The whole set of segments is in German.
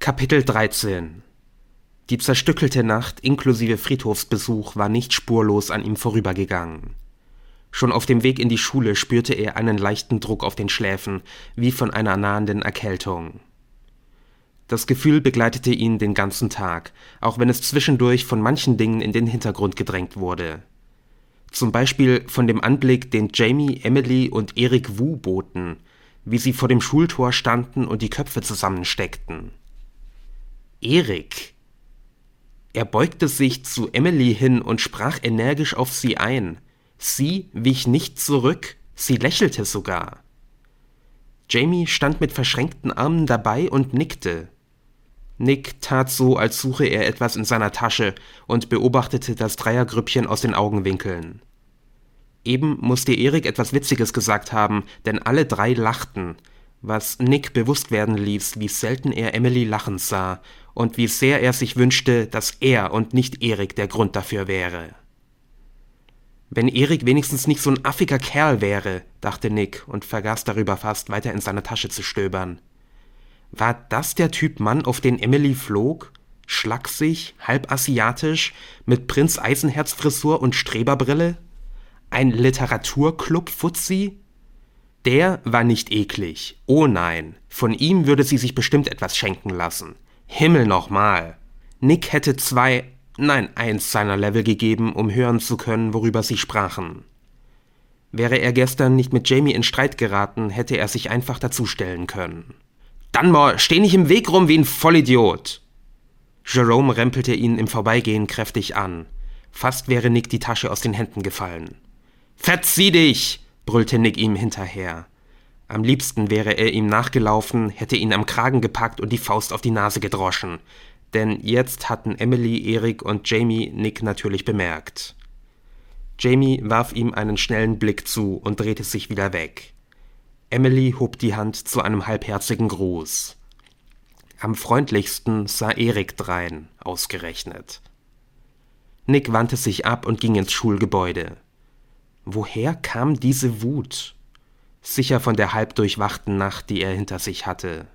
Kapitel 13. Die zerstückelte Nacht inklusive Friedhofsbesuch war nicht spurlos an ihm vorübergegangen. Schon auf dem Weg in die Schule spürte er einen leichten Druck auf den Schläfen, wie von einer nahenden Erkältung. Das Gefühl begleitete ihn den ganzen Tag, auch wenn es zwischendurch von manchen Dingen in den Hintergrund gedrängt wurde. Zum Beispiel von dem Anblick, den Jamie, Emily und Eric Wu boten, wie sie vor dem Schultor standen und die Köpfe zusammensteckten. Eric. Er beugte sich zu Emily hin und sprach energisch auf sie ein. Sie wich nicht zurück, sie lächelte sogar. Jamie stand mit verschränkten Armen dabei und nickte. Nick tat so, als suche er etwas in seiner Tasche und beobachtete das Dreiergrüppchen aus den Augenwinkeln. Eben musste Eric etwas Witziges gesagt haben, denn alle drei lachten, was Nick bewusst werden ließ, wie selten er Emily lachend sah und wie sehr er sich wünschte, dass er und nicht Eric der Grund dafür wäre. Wenn Eric wenigstens nicht so ein affiger Kerl wäre, dachte Nick und vergaß darüber fast, weiter in seiner Tasche zu stöbern. War das der Typ Mann, auf den Emily flog? Schlaksig, halb asiatisch, mit Prinz Eisenherz-Frisur und Streberbrille? Ein Literaturclub-Fuzzi? Der war nicht eklig. Oh nein, von ihm würde sie sich bestimmt etwas schenken lassen. Himmel nochmal. Nick hätte eins seiner Level gegeben, um hören zu können, worüber sie sprachen. Wäre er gestern nicht mit Jamie in Streit geraten, hätte er sich einfach dazustellen können. Dunmore, steh nicht im Weg rum wie ein Vollidiot! Jerome rempelte ihn im Vorbeigehen kräftig an. Fast wäre Nick die Tasche aus den Händen gefallen. »Verzieh dich!« brüllte Nick ihm hinterher. Am liebsten wäre er ihm nachgelaufen, hätte ihn am Kragen gepackt und die Faust auf die Nase gedroschen. Denn jetzt hatten Emily, Eric und Jamie Nick natürlich bemerkt. Jamie warf ihm einen schnellen Blick zu und drehte sich wieder weg. Emily hob die Hand zu einem halbherzigen Gruß. Am freundlichsten sah Eric drein, ausgerechnet. Nick wandte sich ab und ging ins Schulgebäude. Woher kam diese Wut? Sicher von der halb durchwachten Nacht, die er hinter sich hatte.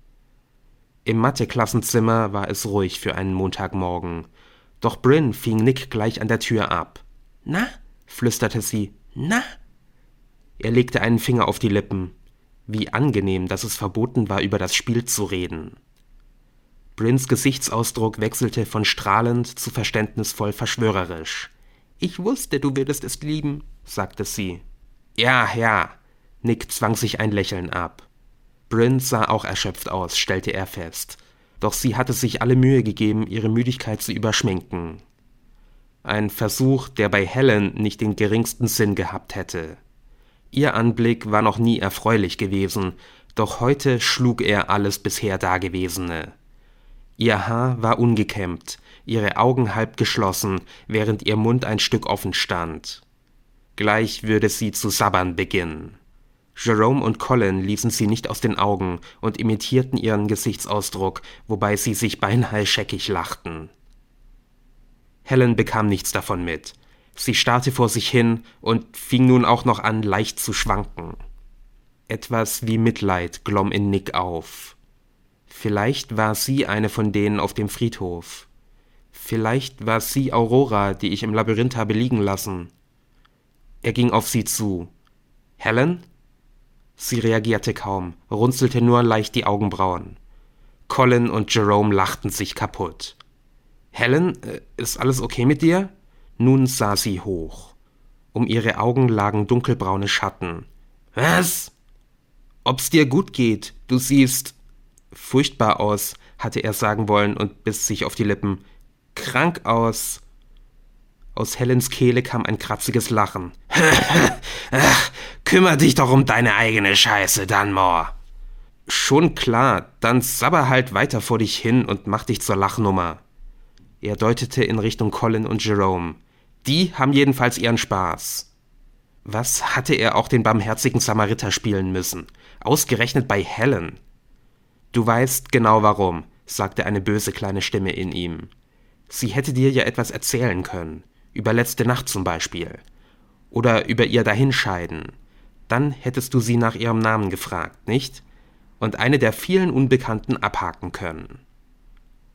Im Mathe-Klassenzimmer war es ruhig für einen Montagmorgen. Doch Bryn fing Nick gleich an der Tür ab. »Na?« flüsterte sie. »Na?« Er legte einen Finger auf die Lippen. Wie angenehm, dass es verboten war, über das Spiel zu reden. Bryns Gesichtsausdruck wechselte von strahlend zu verständnisvoll verschwörerisch. »Ich wusste, du würdest es lieben«, sagte sie. »Ja.« Nick zwang sich ein Lächeln ab. Bryn sah auch erschöpft aus, stellte er fest. Doch sie hatte sich alle Mühe gegeben, ihre Müdigkeit zu überschminken. Ein Versuch, der bei Helen nicht den geringsten Sinn gehabt hätte. Ihr Anblick war noch nie erfreulich gewesen, doch heute schlug er alles bisher Dagewesene. Ihr Haar war ungekämmt, ihre Augen halb geschlossen, während ihr Mund ein Stück offen stand. Gleich würde sie zu sabbern beginnen. Jerome und Colin ließen sie nicht aus den Augen und imitierten ihren Gesichtsausdruck, wobei sie sich beinahe scheckig lachten. Helen bekam nichts davon mit. Sie starrte vor sich hin und fing nun auch noch an, leicht zu schwanken. Etwas wie Mitleid glomm in Nick auf. Vielleicht war sie eine von denen auf dem Friedhof. Vielleicht war sie Aurora, die ich im Labyrinth habe liegen lassen. Er ging auf sie zu. »Helen?« Sie reagierte kaum, runzelte nur leicht die Augenbrauen. Colin und Jerome lachten sich kaputt. »Helen, ist alles okay mit dir?« Nun sah sie hoch. Um ihre Augen lagen dunkelbraune Schatten. »Was?« »Ob's dir gut geht, du siehst furchtbar aus«, hatte er sagen wollen und biss sich auf die Lippen. »Krank aus.« Aus Helens Kehle kam ein kratziges Lachen. »Ach, kümmer dich doch um deine eigene Scheiße, Dunmore.« »Schon klar, dann sabber halt weiter vor dich hin und mach dich zur Lachnummer.« Er deutete in Richtung Colin und Jerome. Die haben jedenfalls ihren Spaß. Was hatte er auch den barmherzigen Samariter spielen müssen? Ausgerechnet bei Helen. »Du weißt genau warum«, sagte eine böse kleine Stimme in ihm. »Sie hätte dir ja etwas erzählen können. Über letzte Nacht zum Beispiel. Oder über ihr Dahinscheiden. Dann hättest du sie nach ihrem Namen gefragt, nicht? Und eine der vielen Unbekannten abhaken können.«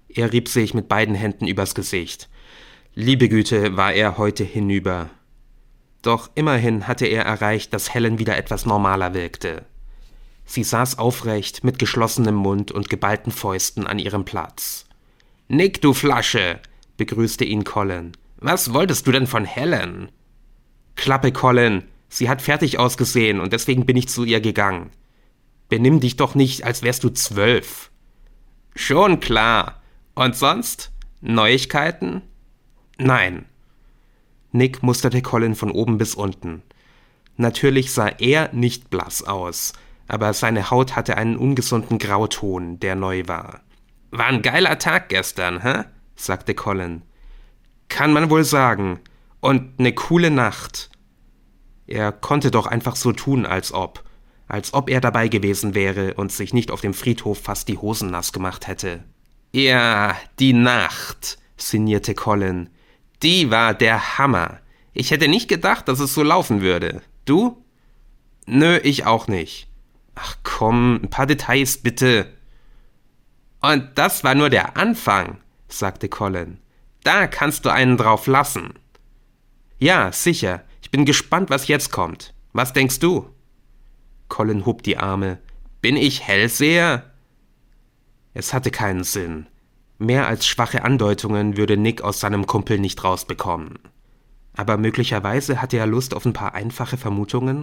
Er rieb sich mit beiden Händen übers Gesicht. Liebe Güte, war er heute hinüber. Doch immerhin hatte er erreicht, dass Helen wieder etwas normaler wirkte. Sie saß aufrecht, mit geschlossenem Mund und geballten Fäusten an ihrem Platz. »Nick, du Flasche«, begrüßte ihn Colin. »Was wolltest du denn von Helen?« »Klappe, Colin. Sie hat fertig ausgesehen und deswegen bin ich zu ihr gegangen. Benimm dich doch nicht, als wärst du 12. »Schon klar. Und sonst? Neuigkeiten?« »Nein.« Nick musterte Colin von oben bis unten. Natürlich sah er nicht blass aus, aber seine Haut hatte einen ungesunden Grauton, der neu war. »War ein geiler Tag gestern, hä?«, sagte Colin. »Kann man wohl sagen. Und eine coole Nacht.« Er konnte doch einfach so tun, als ob er dabei gewesen wäre und sich nicht auf dem Friedhof fast die Hosen nass gemacht hätte. »Ja, die Nacht«, sinnierte Colin. »Die war der Hammer. Ich hätte nicht gedacht, dass es so laufen würde. Du?« »Nö, ich auch nicht.« »Ach komm, ein paar Details bitte.« »Und das war nur der Anfang«, sagte Colin. »Da kannst du einen drauf lassen.« »Ja, sicher. Ich bin gespannt, was jetzt kommt. Was denkst du?« Colin hob die Arme. »Bin ich Hellseher?« Es hatte keinen Sinn. Mehr als schwache Andeutungen würde Nick aus seinem Kumpel nicht rausbekommen. Aber möglicherweise hatte er Lust auf ein paar einfache Vermutungen?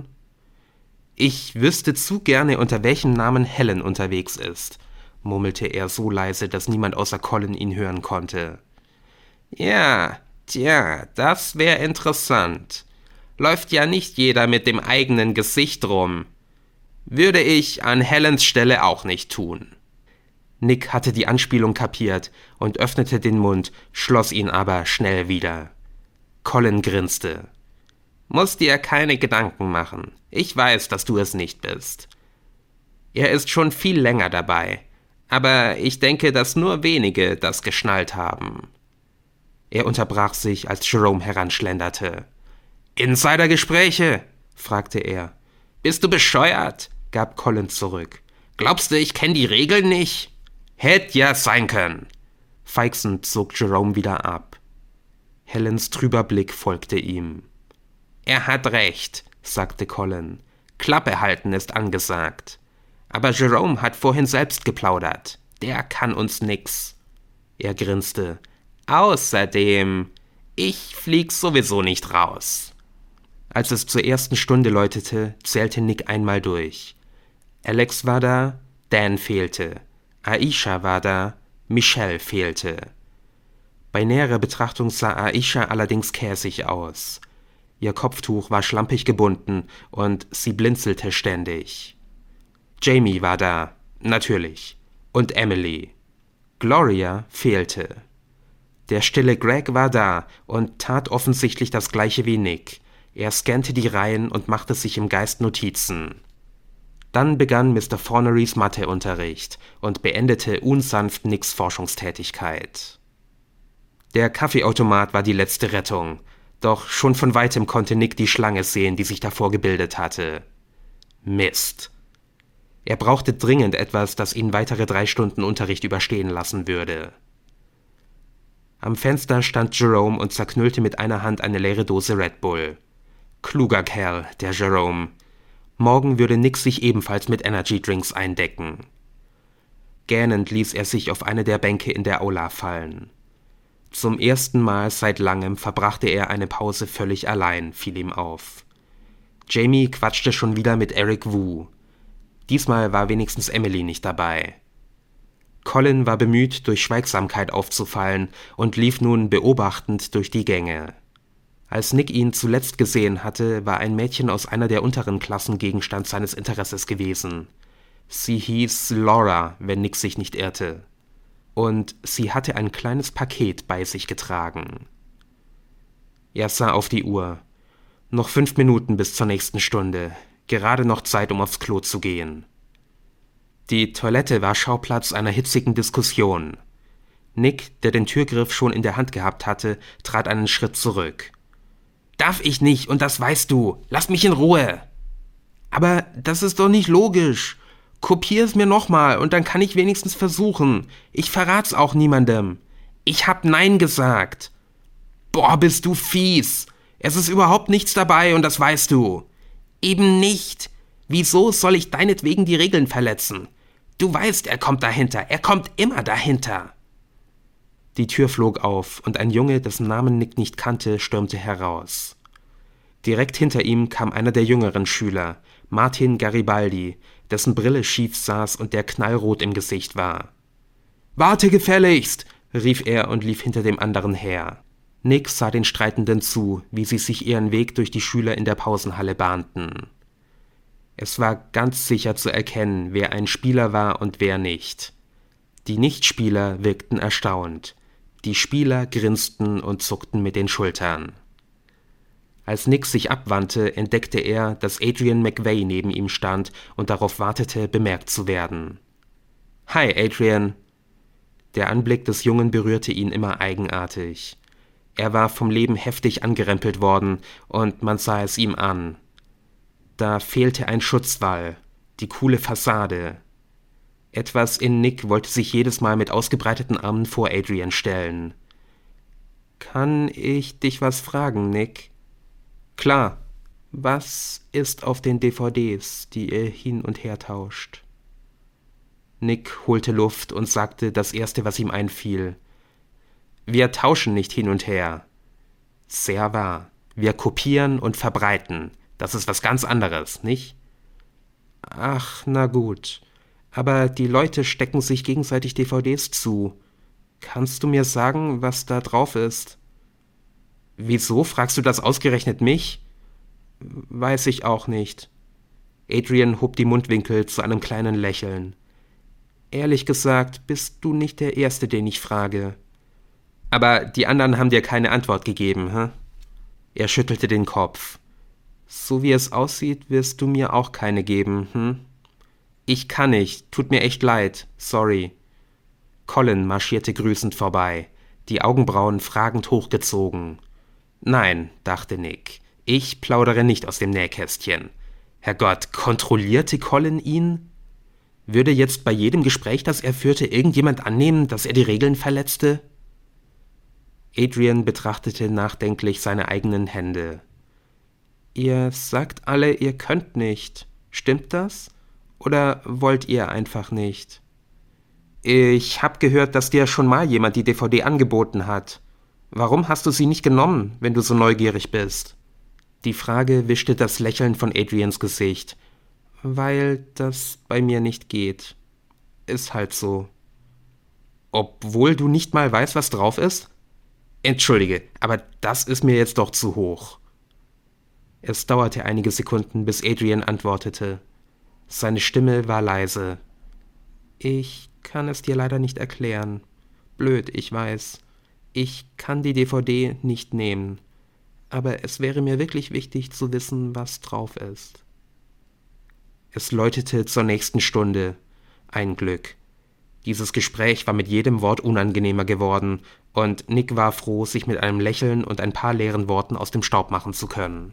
»Ich wüsste zu gerne, unter welchem Namen Helen unterwegs ist«, murmelte er so leise, dass niemand außer Colin ihn hören konnte. »Ja, tja, das wäre interessant. Läuft ja nicht jeder mit dem eigenen Gesicht rum. Würde ich an Helens Stelle auch nicht tun.« Nick hatte die Anspielung kapiert und öffnete den Mund, schloss ihn aber schnell wieder. Colin grinste. »Musst dir keine Gedanken machen. Ich weiß, dass du es nicht bist. Er ist schon viel länger dabei, aber ich denke, dass nur wenige das geschnallt haben.« Er unterbrach sich, als Jerome heranschlenderte. »Insidergespräche?«, fragte er. »Bist du bescheuert?«, gab Colin zurück. »Glaubst du, ich kenne die Regeln nicht?« »Hätt ja sein können.« Feixend zog Jerome wieder ab. Helens trüber Blick folgte ihm. »Er hat recht«, sagte Colin. »Klappe halten ist angesagt. Aber Jerome hat vorhin selbst geplaudert. Der kann uns nix.« Er grinste. »Außerdem, ich flieg sowieso nicht raus.« Als es zur ersten Stunde läutete, zählte Nick einmal durch. Alex war da, Dan fehlte. Aisha war da, Michelle fehlte. Bei näherer Betrachtung sah Aisha allerdings käsig aus. Ihr Kopftuch war schlampig gebunden und sie blinzelte ständig. Jamie war da, natürlich, und Emily. Gloria fehlte. Der stille Greg war da und tat offensichtlich das Gleiche wie Nick. Er scannte die Reihen und machte sich im Geist Notizen. Dann begann Mr. Fornerys Matheunterricht und beendete unsanft Nicks Forschungstätigkeit. Der Kaffeeautomat war die letzte Rettung, doch schon von weitem konnte Nick die Schlange sehen, die sich davor gebildet hatte. Mist. Er brauchte dringend etwas, das ihn weitere 3 Stunden Unterricht überstehen lassen würde. Am Fenster stand Jerome und zerknüllte mit einer Hand eine leere Dose Red Bull. Kluger Kerl, der Jerome. Morgen würde Nick sich ebenfalls mit Energy-Drinks eindecken. Gähnend ließ er sich auf eine der Bänke in der Aula fallen. Zum ersten Mal seit langem verbrachte er eine Pause völlig allein, fiel ihm auf. Jamie quatschte schon wieder mit Eric Wu. Diesmal war wenigstens Emily nicht dabei. Colin war bemüht, durch Schweigsamkeit aufzufallen und lief nun beobachtend durch die Gänge. Als Nick ihn zuletzt gesehen hatte, war ein Mädchen aus einer der unteren Klassen Gegenstand seines Interesses gewesen. Sie hieß Laura, wenn Nick sich nicht irrte. Und sie hatte ein kleines Paket bei sich getragen. Er sah auf die Uhr. Noch 5 Minuten bis zur nächsten Stunde. Gerade noch Zeit, um aufs Klo zu gehen. Die Toilette war Schauplatz einer hitzigen Diskussion. Nick, der den Türgriff schon in der Hand gehabt hatte, trat einen Schritt zurück. »Darf ich nicht, und das weißt du. Lass mich in Ruhe.« »Aber das ist doch nicht logisch. Kopier's mir nochmal und dann kann ich wenigstens versuchen. Ich verrat's auch niemandem. Ich hab Nein gesagt. Boah, bist du fies. Es ist überhaupt nichts dabei und das weißt du. Eben nicht. Wieso soll ich deinetwegen die Regeln verletzen? Du weißt, er kommt dahinter. Er kommt immer dahinter. Die Tür flog auf und ein Junge, dessen Namen Nick nicht kannte, stürmte heraus. Direkt hinter ihm kam einer der jüngeren Schüler, Martin Garibaldi, dessen Brille schief saß und der knallrot im Gesicht war. »Warte gefälligst«, rief er und lief hinter dem anderen her. Nick sah den Streitenden zu, wie sie sich ihren Weg durch die Schüler in der Pausenhalle bahnten. Es war ganz sicher zu erkennen, wer ein Spieler war und wer nicht. Die Nichtspieler wirkten erstaunt. Die Spieler grinsten und zuckten mit den Schultern. Als Nick sich abwandte, entdeckte er, dass Adrian McVeigh neben ihm stand und darauf wartete, bemerkt zu werden. »Hi, Adrian.« Der Anblick des Jungen berührte ihn immer eigenartig. Er war vom Leben heftig angerempelt worden, und man sah es ihm an. Da fehlte ein Schutzwall, die coole Fassade. Etwas in Nick wollte sich jedes Mal mit ausgebreiteten Armen vor Adrian stellen. »Kann ich dich was fragen, Nick?« »Klar. Was ist auf den DVDs, die ihr hin und her tauscht?« Nick holte Luft und sagte das Erste, was ihm einfiel. »Wir tauschen nicht hin und her.« »Sehr wahr. Wir kopieren und verbreiten. Das ist was ganz anderes, nicht?« »Ach, na gut. Aber die Leute stecken sich gegenseitig DVDs zu. Kannst du mir sagen, was da drauf ist?« »Wieso fragst du das ausgerechnet mich?« »Weiß ich auch nicht.« Adrian hob die Mundwinkel zu einem kleinen Lächeln. »Ehrlich gesagt, bist du nicht der Erste, den ich frage.« »Aber die anderen haben dir keine Antwort gegeben, hä?« Er schüttelte den Kopf. »So wie es aussieht, wirst du mir auch keine geben, hm?« »Ich kann nicht, tut mir echt leid, sorry.« Colin marschierte grüßend vorbei, die Augenbrauen fragend hochgezogen. »Nein«, dachte Nick, »ich plaudere nicht aus dem Nähkästchen. Herrgott, kontrollierte Colin ihn? Würde jetzt bei jedem Gespräch, das er führte, irgendjemand annehmen, dass er die Regeln verletzte?« Adrian betrachtete nachdenklich seine eigenen Hände. »Ihr sagt alle, ihr könnt nicht. Stimmt das? Oder wollt ihr einfach nicht?« »Ich hab gehört, dass dir schon mal jemand die DVD angeboten hat. Warum hast du sie nicht genommen, wenn du so neugierig bist?« Die Frage wischte das Lächeln von Adrians Gesicht. »Weil das bei mir nicht geht. Ist halt so.« »Obwohl du nicht mal weißt, was drauf ist?« »Entschuldige, aber das ist mir jetzt doch zu hoch.« Es dauerte einige Sekunden, bis Adrian antwortete. Seine Stimme war leise. »Ich kann es dir leider nicht erklären. Blöd, ich weiß. Ich kann die DVD nicht nehmen. Aber es wäre mir wirklich wichtig zu wissen, was drauf ist.« Es läutete zur nächsten Stunde. Ein Glück. Dieses Gespräch war mit jedem Wort unangenehmer geworden, und Nick war froh, sich mit einem Lächeln und ein paar leeren Worten aus dem Staub machen zu können.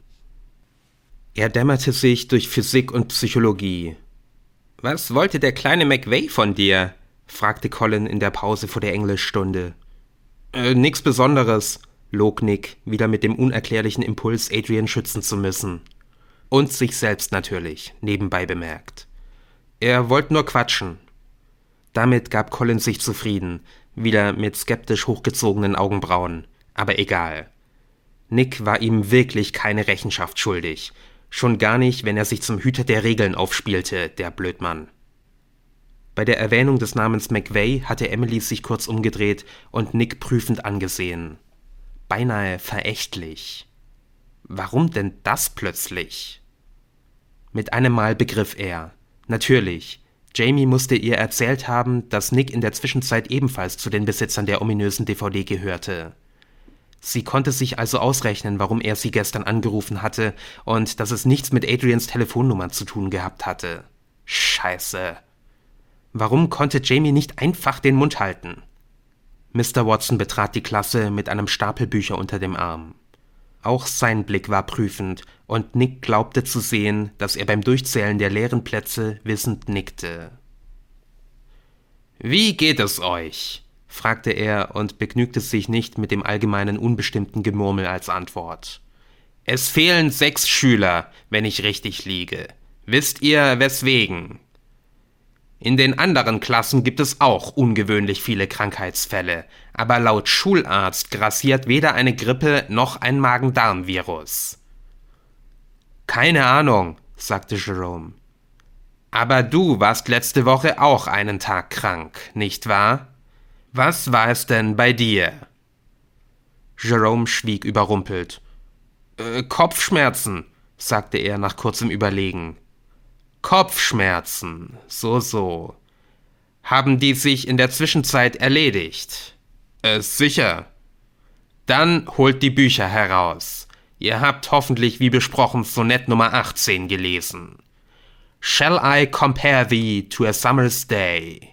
Er dämmerte sich durch Physik und Psychologie. »Was wollte der kleine McVeigh von dir?« fragte Colin in der Pause vor der Englischstunde. »Nix Besonderes«, log Nick, wieder mit dem unerklärlichen Impuls, Adrian schützen zu müssen. Und sich selbst natürlich, nebenbei bemerkt. Er wollte nur quatschen. Damit gab Colin sich zufrieden, wieder mit skeptisch hochgezogenen Augenbrauen. Aber egal. Nick war ihm wirklich keine Rechenschaft schuldig. Schon gar nicht, wenn er sich zum Hüter der Regeln aufspielte, der Blödmann. Bei der Erwähnung des Namens McVeigh hatte Emily sich kurz umgedreht und Nick prüfend angesehen. Beinahe verächtlich. Warum denn das plötzlich? Mit einem Mal begriff er. Natürlich, Jamie musste ihr erzählt haben, dass Nick in der Zwischenzeit ebenfalls zu den Besitzern der ominösen DVD gehörte. Sie konnte sich also ausrechnen, warum er sie gestern angerufen hatte und dass es nichts mit Adrians Telefonnummer zu tun gehabt hatte. Scheiße. Warum konnte Jamie nicht einfach den Mund halten? Mr. Watson betrat die Klasse mit einem Stapel Bücher unter dem Arm. Auch sein Blick war prüfend, und Nick glaubte zu sehen, dass er beim Durchzählen der leeren Plätze wissend nickte. »Wie geht es euch?« fragte er und begnügte sich nicht mit dem allgemeinen unbestimmten Gemurmel als Antwort. »Es fehlen 6 Schüler, wenn ich richtig liege. Wisst ihr, weswegen?« »In den anderen Klassen gibt es auch ungewöhnlich viele Krankheitsfälle, aber laut Schularzt grassiert weder eine Grippe noch ein Magen-Darm-Virus.« »Keine Ahnung«, sagte Jerome. »Aber du warst letzte Woche auch einen Tag krank, nicht wahr? Was war es denn bei dir?« Jerome schwieg überrumpelt. Kopfschmerzen«, sagte er nach kurzem Überlegen. »Kopfschmerzen, so. Haben die sich in der Zwischenzeit erledigt?« »Sicher.« »Dann holt die Bücher heraus. Ihr habt hoffentlich wie besprochen Sonett Nummer 18 gelesen. Shall I compare thee to a summer's day?«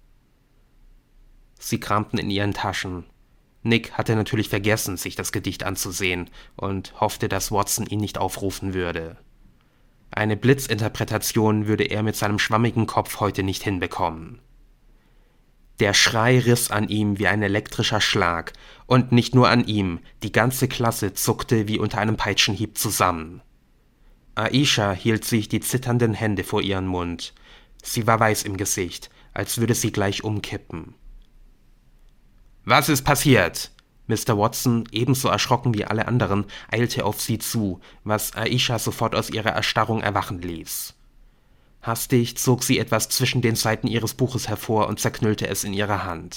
Sie kramten in ihren Taschen. Nick hatte natürlich vergessen, sich das Gedicht anzusehen und hoffte, dass Watson ihn nicht aufrufen würde. Eine Blitzinterpretation würde er mit seinem schwammigen Kopf heute nicht hinbekommen. Der Schrei riss an ihm wie ein elektrischer Schlag, und nicht nur an ihm, die ganze Klasse zuckte wie unter einem Peitschenhieb zusammen. Aisha hielt sich die zitternden Hände vor ihren Mund. Sie war weiß im Gesicht, als würde sie gleich umkippen. »Was ist passiert?« Mr. Watson, ebenso erschrocken wie alle anderen, eilte auf sie zu, was Aisha sofort aus ihrer Erstarrung erwachen ließ. Hastig zog sie etwas zwischen den Seiten ihres Buches hervor und zerknüllte es in ihrer Hand.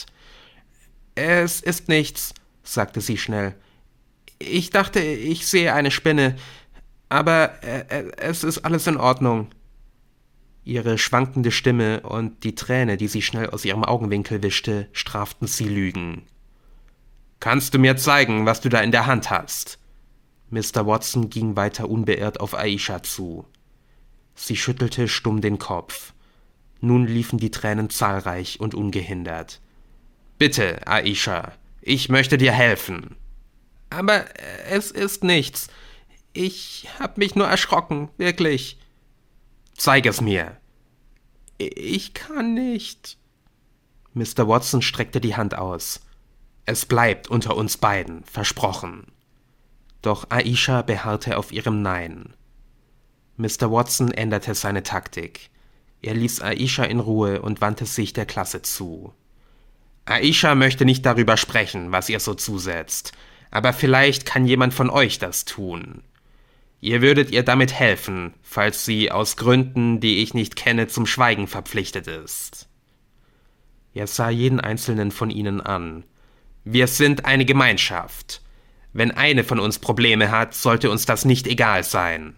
»Es ist nichts«, sagte sie schnell. »Ich dachte, ich sehe eine Spinne, aber es ist alles in Ordnung.« Ihre schwankende Stimme und die Träne, die sie schnell aus ihrem Augenwinkel wischte, straften sie Lügen. »Kannst du mir zeigen, was du da in der Hand hast?« Mr. Watson ging weiter unbeirrt auf Aisha zu. Sie schüttelte stumm den Kopf. Nun liefen die Tränen zahlreich und ungehindert. »Bitte, Aisha, ich möchte dir helfen.« »Aber es ist nichts. Ich hab mich nur erschrocken, wirklich.« »Zeig es mir.« »Ich kann nicht.« Mr. Watson streckte die Hand aus. »Es bleibt unter uns beiden, versprochen.« Doch Aisha beharrte auf ihrem Nein. Mr. Watson änderte seine Taktik. Er ließ Aisha in Ruhe und wandte sich der Klasse zu. »Aisha möchte nicht darüber sprechen, was ihr so zusetzt, aber vielleicht kann jemand von euch das tun. Ihr würdet ihr damit helfen, falls sie aus Gründen, die ich nicht kenne, zum Schweigen verpflichtet ist.« Er sah jeden einzelnen von ihnen an. »Wir sind eine Gemeinschaft. Wenn eine von uns Probleme hat, sollte uns das nicht egal sein.«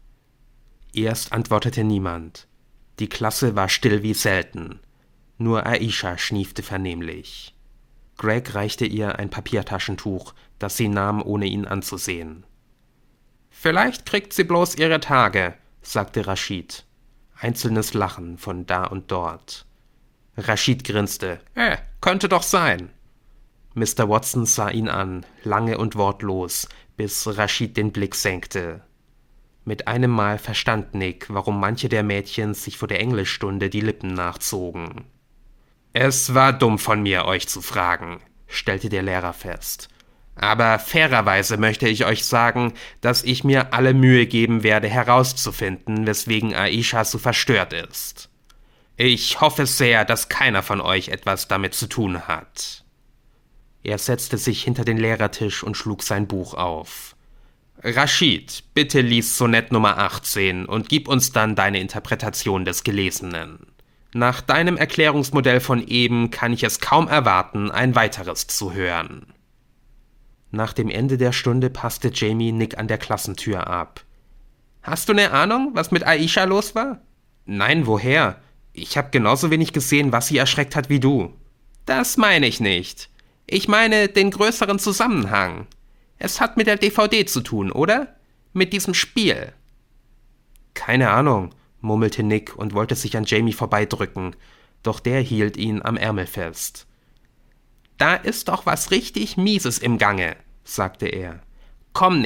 Erst antwortete niemand. Die Klasse war still wie selten. Nur Aisha schniefte vernehmlich. Greg reichte ihr ein Papiertaschentuch, das sie nahm, ohne ihn anzusehen. »Vielleicht kriegt sie bloß ihre Tage«, sagte Rashid. Einzelnes Lachen von da und dort. Rashid grinste. Könnte doch sein.« Mr. Watson sah ihn an, lange und wortlos, bis Rashid den Blick senkte. Mit einem Mal verstand Nick, warum manche der Mädchen sich vor der Englischstunde die Lippen nachzogen. »Es war dumm von mir, euch zu fragen«, stellte der Lehrer fest. »Aber fairerweise möchte ich euch sagen, dass ich mir alle Mühe geben werde, herauszufinden, weswegen Aisha so verstört ist. Ich hoffe sehr, dass keiner von euch etwas damit zu tun hat.« Er setzte sich hinter den Lehrertisch und schlug sein Buch auf. »Rashid, bitte lies Sonett Nummer 18 und gib uns dann deine Interpretation des Gelesenen. Nach deinem Erklärungsmodell von eben kann ich es kaum erwarten, ein weiteres zu hören.« Nach dem Ende der Stunde passte Jamie Nick an der Klassentür ab. »Hast du eine Ahnung, was mit Aisha los war?« »Nein, woher? Ich habe genauso wenig gesehen, was sie erschreckt hat wie du.« »Das meine ich nicht. Ich meine den größeren Zusammenhang. Es hat mit der DVD zu tun, oder? Mit diesem Spiel.« »Keine Ahnung«, murmelte Nick und wollte sich an Jamie vorbeidrücken, doch der hielt ihn am Ärmel fest. »Da ist doch was richtig Mieses im Gange«, sagte er. »Komm, Nick,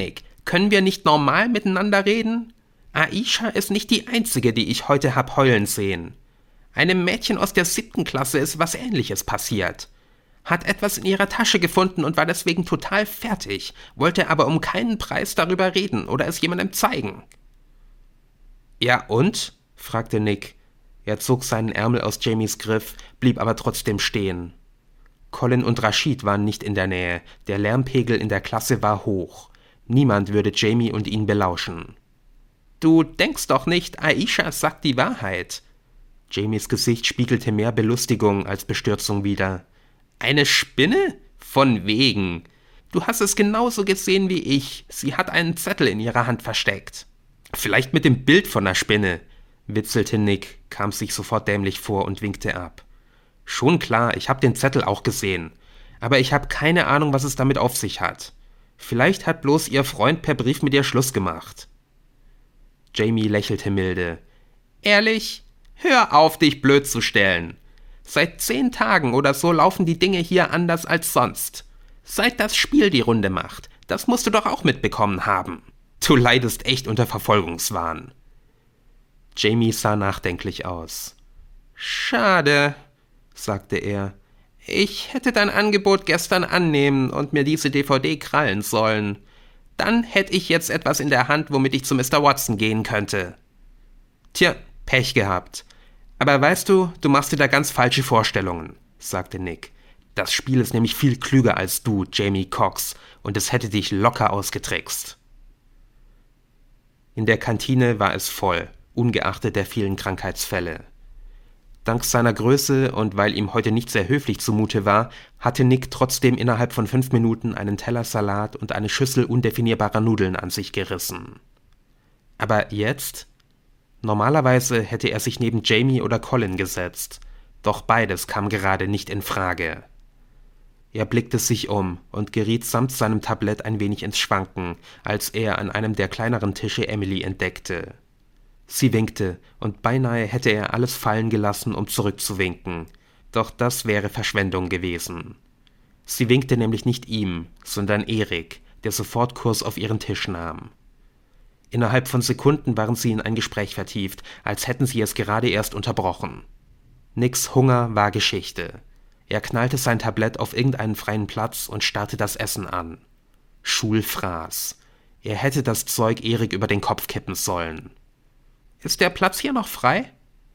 Können wir nicht normal miteinander reden? Aisha ist nicht die Einzige, die ich heute hab heulen sehen. Einem Mädchen aus der 7. Klasse ist was Ähnliches passiert. Hat etwas in ihrer Tasche gefunden und war deswegen total fertig, wollte aber um keinen Preis darüber reden oder es jemandem zeigen. Ja und? Fragte Nick. Er zog seinen Ärmel aus Jamies Griff, blieb aber trotzdem stehen. Colin und Rashid waren nicht in der Nähe, der Lärmpegel in der Klasse war hoch. Niemand würde Jamie und ihn belauschen. »Du denkst doch nicht, Aisha sagt die Wahrheit.« Jamies Gesicht spiegelte mehr Belustigung als Bestürzung wider. »Eine Spinne? Von wegen. Du hast es genauso gesehen wie ich. Sie hat einen Zettel in ihrer Hand versteckt.« »Vielleicht mit dem Bild von der Spinne«, witzelte Nick, kam sich sofort dämlich vor und winkte ab. »Schon klar, ich hab den Zettel auch gesehen. Aber ich hab keine Ahnung, was es damit auf sich hat. Vielleicht hat bloß ihr Freund per Brief mit ihr Schluss gemacht.« Jamie lächelte milde. »Ehrlich? Hör auf, dich blöd zu stellen. Seit 10 Tagen oder so laufen die Dinge hier anders als sonst. Seit das Spiel die Runde macht. Das musst du doch auch mitbekommen haben. Du leidest echt unter Verfolgungswahn.« Jamie sah nachdenklich aus. »Schade«, sagte er. »Ich hätte dein Angebot gestern annehmen und mir diese DVD krallen sollen. Dann hätte ich jetzt etwas in der Hand, womit ich zu Mr. Watson gehen könnte.« »Tja, Pech gehabt. Aber weißt du, du machst dir da ganz falsche Vorstellungen«, sagte Nick. »Das Spiel ist nämlich viel klüger als du, Jamie Cox, und es hätte dich locker ausgetrickst.« In der Kantine war es voll, ungeachtet der vielen Krankheitsfälle. Dank seiner Größe und weil ihm heute nicht sehr höflich zumute war, hatte Nick trotzdem innerhalb von 5 Minuten einen Teller Salat und eine Schüssel undefinierbarer Nudeln an sich gerissen. Aber jetzt? Normalerweise hätte er sich neben Jamie oder Colin gesetzt, doch beides kam gerade nicht in Frage. Er blickte sich um und geriet samt seinem Tablett ein wenig ins Schwanken, als er an einem der kleineren Tische Emily entdeckte. Sie winkte, und beinahe hätte er alles fallen gelassen, um zurückzuwinken. Doch das wäre Verschwendung gewesen. Sie winkte nämlich nicht ihm, sondern Erik, der sofort Kurs auf ihren Tisch nahm. Innerhalb von Sekunden waren sie in ein Gespräch vertieft, als hätten sie es gerade erst unterbrochen. Nicks Hunger war Geschichte. Er knallte sein Tablett auf irgendeinen freien Platz und starrte das Essen an. Schulfraß. Er hätte das Zeug Erik über den Kopf kippen sollen. »Ist der Platz hier noch frei?«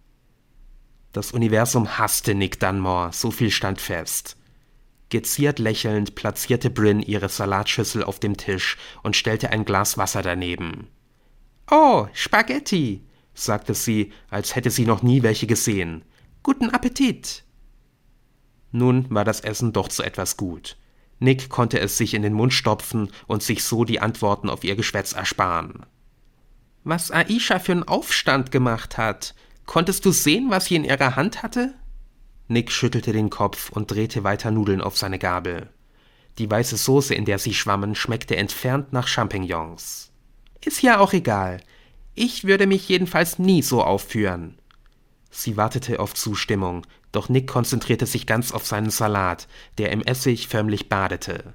Das Universum hasste Nick Dunmore, so viel stand fest. Geziert lächelnd platzierte Bryn ihre Salatschüssel auf dem Tisch und stellte ein Glas Wasser daneben. »Oh, Spaghetti«, sagte sie, als hätte sie noch nie welche gesehen. »Guten Appetit!« Nun war das Essen doch zu etwas gut. Nick konnte es sich in den Mund stopfen und sich so die Antworten auf ihr Geschwätz ersparen. »Was Aisha für einen Aufstand gemacht hat. Konntest du sehen, was sie in ihrer Hand hatte?« Nick schüttelte den Kopf und drehte weiter Nudeln auf seine Gabel. Die weiße Soße, in der sie schwammen, schmeckte entfernt nach Champignons. »Ist ja auch egal. Ich würde mich jedenfalls nie so aufführen.« Sie wartete auf Zustimmung, doch Nick konzentrierte sich ganz auf seinen Salat, der im Essig förmlich badete.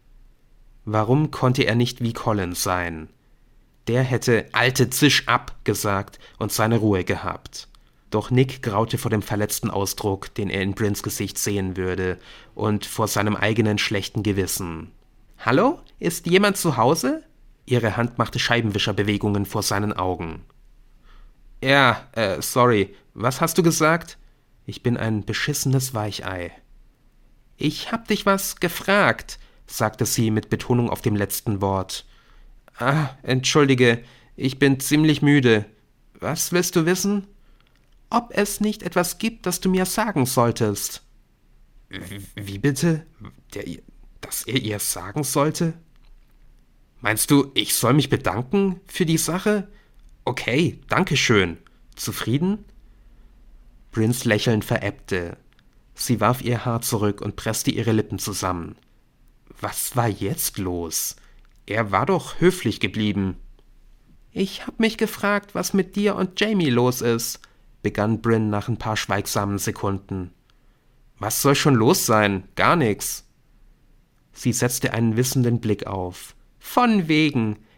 Warum konnte er nicht wie Colin sein? Der hätte »Alte, zisch ab« gesagt und seine Ruhe gehabt. Doch Nick graute vor dem verletzten Ausdruck, den er in Bryns Gesicht sehen würde, und vor seinem eigenen schlechten Gewissen. »Hallo? Ist jemand zu Hause?« Ihre Hand machte Scheibenwischerbewegungen vor seinen Augen. »Ja, sorry, was hast du gesagt?« »Ich bin ein beschissenes Weichei.« »Ich hab dich was gefragt«, sagte sie mit Betonung auf dem letzten Wort. »Ah, entschuldige, ich bin ziemlich müde. Was willst du wissen?« »Ob es nicht etwas gibt, das du mir sagen solltest.« »Wie bitte? Dass er ihr sagen sollte?« »Meinst du, ich soll mich bedanken für die Sache? Okay, danke schön. Zufrieden?« Bryns Lächeln verebbte. Sie warf ihr Haar zurück und presste ihre Lippen zusammen. Was war jetzt los? Er war doch höflich geblieben. »Ich hab mich gefragt, was mit dir und Jamie los ist«, begann Bryn nach ein paar schweigsamen Sekunden. »Was soll schon los sein? Gar nix.« Sie setzte einen wissenden Blick auf. »Von wegen.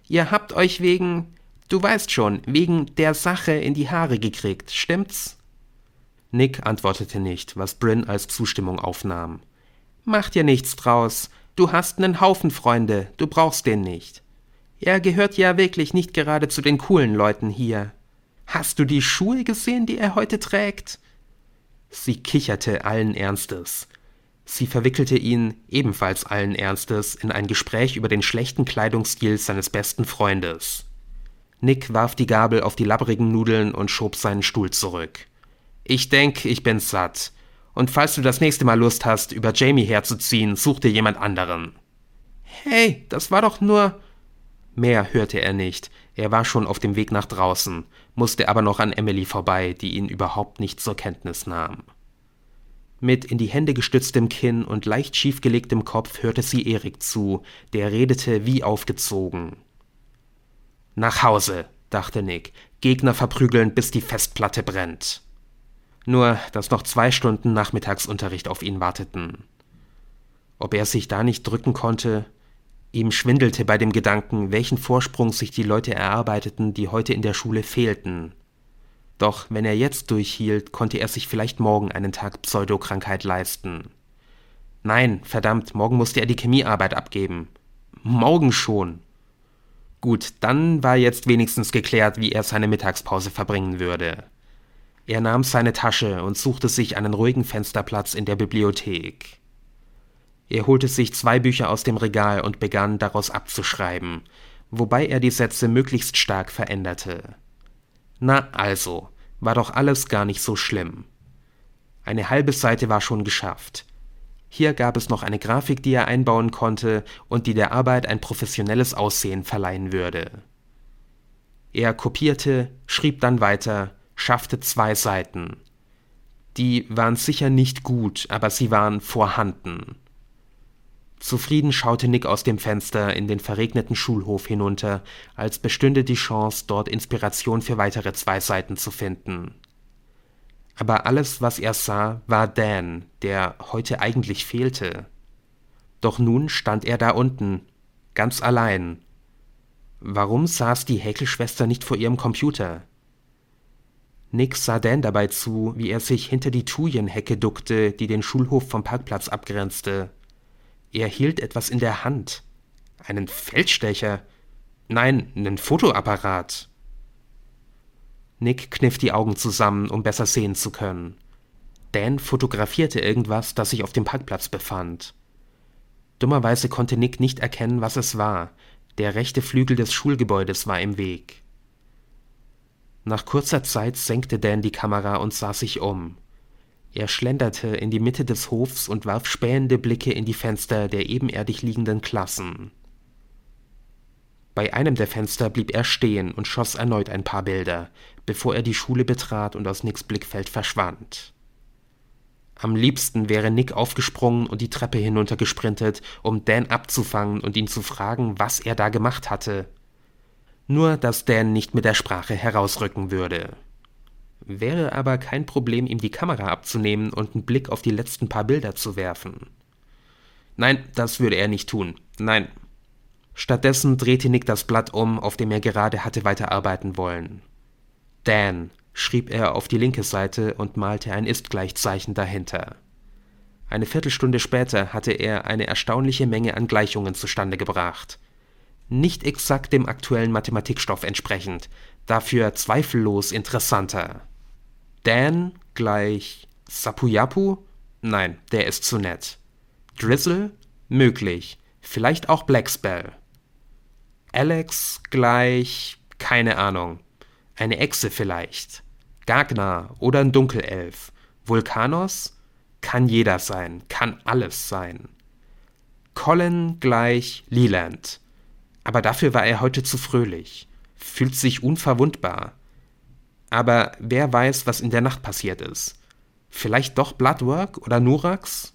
Ihr habt euch du weißt schon, wegen der Sache in die Haare gekriegt, stimmt's? Nick antwortete nicht, was Bryn als Zustimmung aufnahm. Mach dir nichts draus. Du hast einen Haufen Freunde, du brauchst den nicht. Er gehört ja wirklich nicht gerade zu den coolen Leuten hier. Hast du die Schuhe gesehen, die er heute trägt? Sie kicherte allen Ernstes. Sie verwickelte ihn, ebenfalls allen Ernstes, in ein Gespräch über den schlechten Kleidungsstil seines besten Freundes. Nick warf die Gabel auf die labbrigen Nudeln und schob seinen Stuhl zurück. Ich denk, ich bin satt. Und falls du das nächste Mal Lust hast, über Jamie herzuziehen, such dir jemand anderen. Hey, das war doch nur... Mehr hörte er nicht. Er war schon auf dem Weg nach draußen, musste aber noch an Emily vorbei, die ihn überhaupt nicht zur Kenntnis nahm. Mit in die Hände gestütztem Kinn und leicht schiefgelegtem Kopf hörte sie Erik zu, der redete wie aufgezogen. Nach Hause, dachte Nick, Gegner verprügeln, bis die Festplatte brennt. Nur, dass noch 2 Stunden Nachmittagsunterricht auf ihn warteten. Ob er sich da nicht drücken konnte? Ihm schwindelte bei dem Gedanken, welchen Vorsprung sich die Leute erarbeiteten, die heute in der Schule fehlten. Doch wenn er jetzt durchhielt, konnte er sich vielleicht morgen einen Tag Pseudokrankheit leisten. Nein, verdammt, morgen musste er die Chemiearbeit abgeben. Morgen schon. Gut, dann war jetzt wenigstens geklärt, wie er seine Mittagspause verbringen würde. Er nahm seine Tasche und suchte sich einen ruhigen Fensterplatz in der Bibliothek. Er holte sich 2 Bücher aus dem Regal und begann, daraus abzuschreiben, wobei er die Sätze möglichst stark veränderte. Na also, war doch alles gar nicht so schlimm. Eine halbe Seite war schon geschafft. Hier gab es noch eine Grafik, die er einbauen konnte und die der Arbeit ein professionelles Aussehen verleihen würde. Er kopierte, schrieb dann weiter, schaffte 2 Seiten. Die waren sicher nicht gut, aber sie waren vorhanden. Zufrieden schaute Nick aus dem Fenster in den verregneten Schulhof hinunter, als bestünde die Chance, dort Inspiration für weitere 2 Seiten zu finden. Aber alles, was er sah, war Dan, der heute eigentlich fehlte. Doch nun stand er da unten, ganz allein. Warum saß die Häkelschwester nicht vor ihrem Computer? Nick sah Dan dabei zu, wie er sich hinter die Thujenhecke duckte, die den Schulhof vom Parkplatz abgrenzte. Er hielt etwas in der Hand. Einen Feldstecher? Nein, einen Fotoapparat. Nick kniff die Augen zusammen, um besser sehen zu können. Dan fotografierte irgendwas, das sich auf dem Parkplatz befand. Dummerweise konnte Nick nicht erkennen, was es war. Der rechte Flügel des Schulgebäudes war im Weg. Nach kurzer Zeit senkte Dan die Kamera und sah sich um. Er schlenderte in die Mitte des Hofs und warf spähende Blicke in die Fenster der ebenerdig liegenden Klassen. Bei einem der Fenster blieb er stehen und schoss erneut ein paar Bilder, bevor er die Schule betrat und aus Nicks Blickfeld verschwand. Am liebsten wäre Nick aufgesprungen und die Treppe hinuntergesprintet, um Dan abzufangen und ihn zu fragen, was er da gemacht hatte. Nur, dass Dan nicht mit der Sprache herausrücken würde. Wäre aber kein Problem, ihm die Kamera abzunehmen und einen Blick auf die letzten paar Bilder zu werfen. Nein, das würde er nicht tun. Nein. Stattdessen drehte Nick das Blatt um, auf dem er gerade hatte weiterarbeiten wollen. Dan, schrieb er auf die linke Seite und malte ein Ist-Gleichzeichen dahinter. Eine Viertelstunde später hatte er eine erstaunliche Menge an Gleichungen zustande gebracht. Nicht exakt dem aktuellen Mathematikstoff entsprechend, dafür zweifellos interessanter. Dan gleich Sapuyapu? Nein, der ist zu nett. Drizzle? Möglich. Vielleicht auch Blackspell. Alex gleich... keine Ahnung. Eine Echse vielleicht. Gagner oder ein Dunkelelf. Vulkanos? Kann jeder sein, kann alles sein. Colin gleich Leland. Aber dafür war er heute zu fröhlich. Fühlt sich unverwundbar. Aber wer weiß, was in der Nacht passiert ist. Vielleicht doch Bloodwork oder Nurax?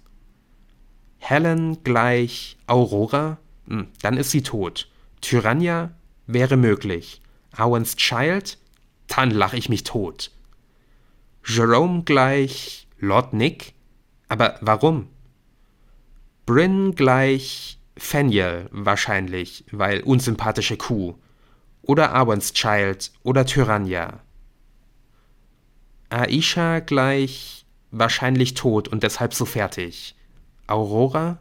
Helen gleich Aurora? Dann ist sie tot. Tyrannia? Wäre möglich. Owens Child? Dann lach ich mich tot. Jerome gleich Lord Nick? Aber warum? Bryn gleich Faniel wahrscheinlich, weil unsympathische Kuh. Oder Arwen's Child oder Tyrannja. Aisha gleich wahrscheinlich tot und deshalb so fertig. Aurora?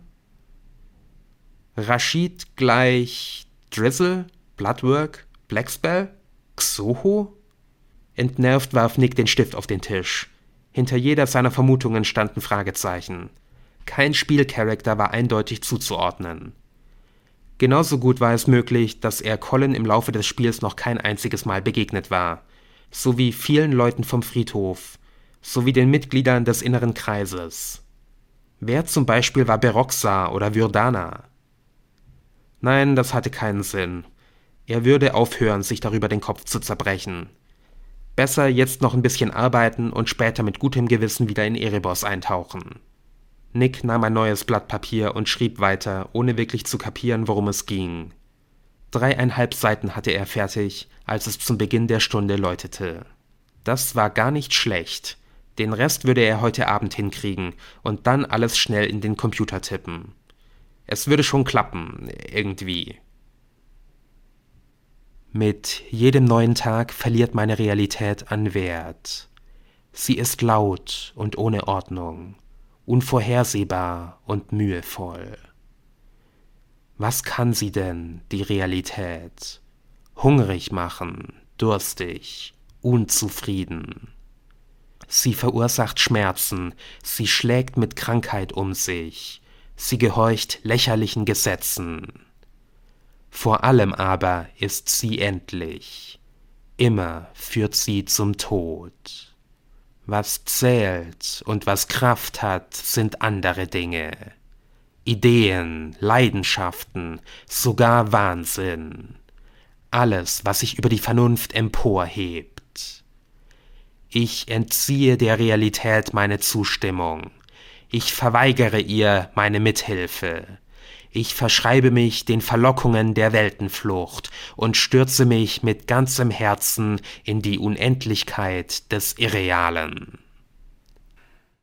Rashid gleich Drizzle, Bloodwork, Blackspell, Xoho? Entnervt warf Nick den Stift auf den Tisch. Hinter jeder seiner Vermutungen standen Fragezeichen. Kein Spielcharakter war eindeutig zuzuordnen. Genauso gut war es möglich, dass er Colin im Laufe des Spiels noch kein einziges Mal begegnet war, sowie vielen Leuten vom Friedhof, sowie den Mitgliedern des Inneren Kreises. Wer zum Beispiel war Beroxa oder Vyrdana? Nein, das hatte keinen Sinn. Er würde aufhören, sich darüber den Kopf zu zerbrechen. Besser jetzt noch ein bisschen arbeiten und später mit gutem Gewissen wieder in Erebos eintauchen. Nick nahm ein neues Blatt Papier und schrieb weiter, ohne wirklich zu kapieren, worum es ging. 3,5 Seiten hatte er fertig, als es zum Beginn der Stunde läutete. Das war gar nicht schlecht. Den Rest würde er heute Abend hinkriegen und dann alles schnell in den Computer tippen. Es würde schon klappen, irgendwie. Mit jedem neuen Tag verliert meine Realität an Wert. Sie ist laut und ohne Ordnung, unvorhersehbar und mühevoll. Was kann sie denn, die Realität? Hungrig machen, durstig, unzufrieden. Sie verursacht Schmerzen, sie schlägt mit Krankheit um sich, sie gehorcht lächerlichen Gesetzen. Vor allem aber ist sie endlich. Immer führt sie zum Tod. Was zählt und was Kraft hat, sind andere Dinge. Ideen, Leidenschaften, sogar Wahnsinn. Alles, was sich über die Vernunft emporhebt. Ich entziehe der Realität meine Zustimmung. Ich verweigere ihr meine Mithilfe. Ich verschreibe mich den Verlockungen der Weltenflucht und stürze mich mit ganzem Herzen in die Unendlichkeit des Irrealen.